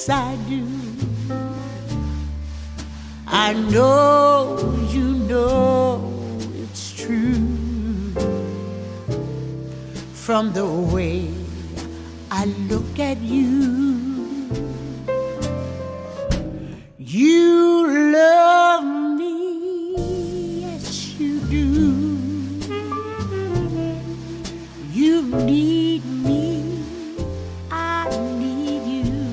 Yes, I do. I know you know it's true from the way I look at you. You love me, yes you do. You need me, I need you.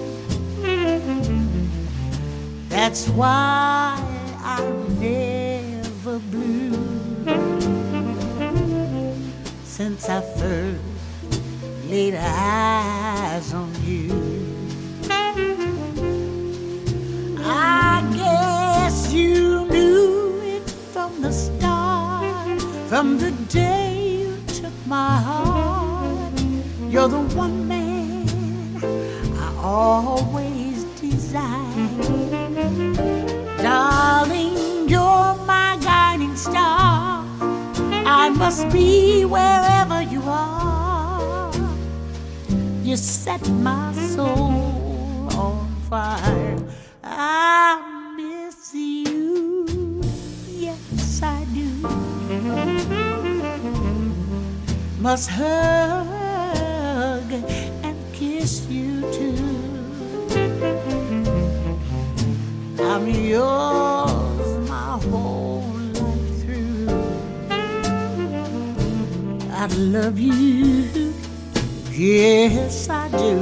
That's why I'm never blue. Since I first laid eyes on you, I guess you knew it from the start, from the day you took my heart. You're the one man I always desired. Darling, you're my guiding star. I must be wherever you are. You set my soul on fire. I miss you, yes I do. Must hug and kiss you too. I'm yours my whole life through. I love you, yes I do.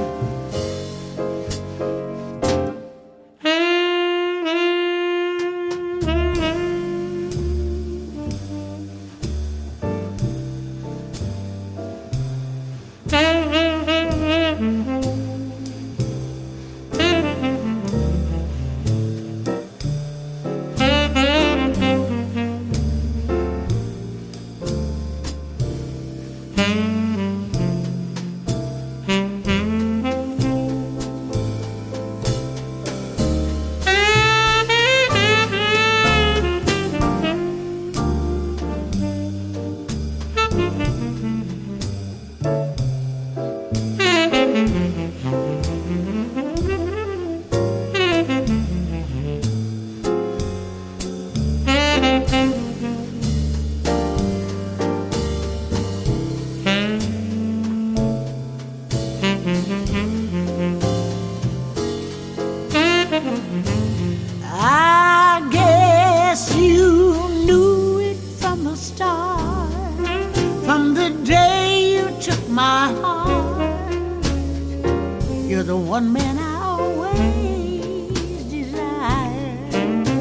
I guess you knew it from the start, from the day you took my heart. You're the one man I always desired.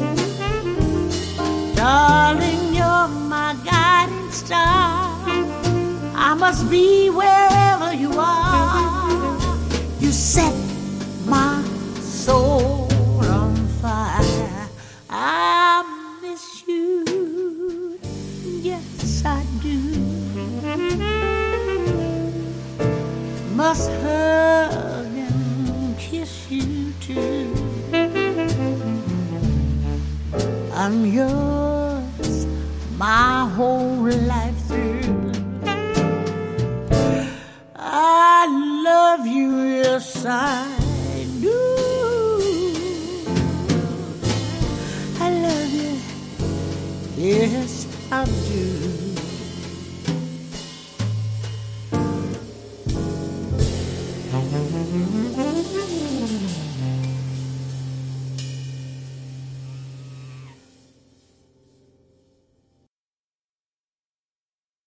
Darling, you're my guiding star. I must be wherever you are. You set my soul on fire. I miss you, yes I do. Must hug and kiss you too. I'm yours my whole life through. I love you, yes I do. I love you, yes I do.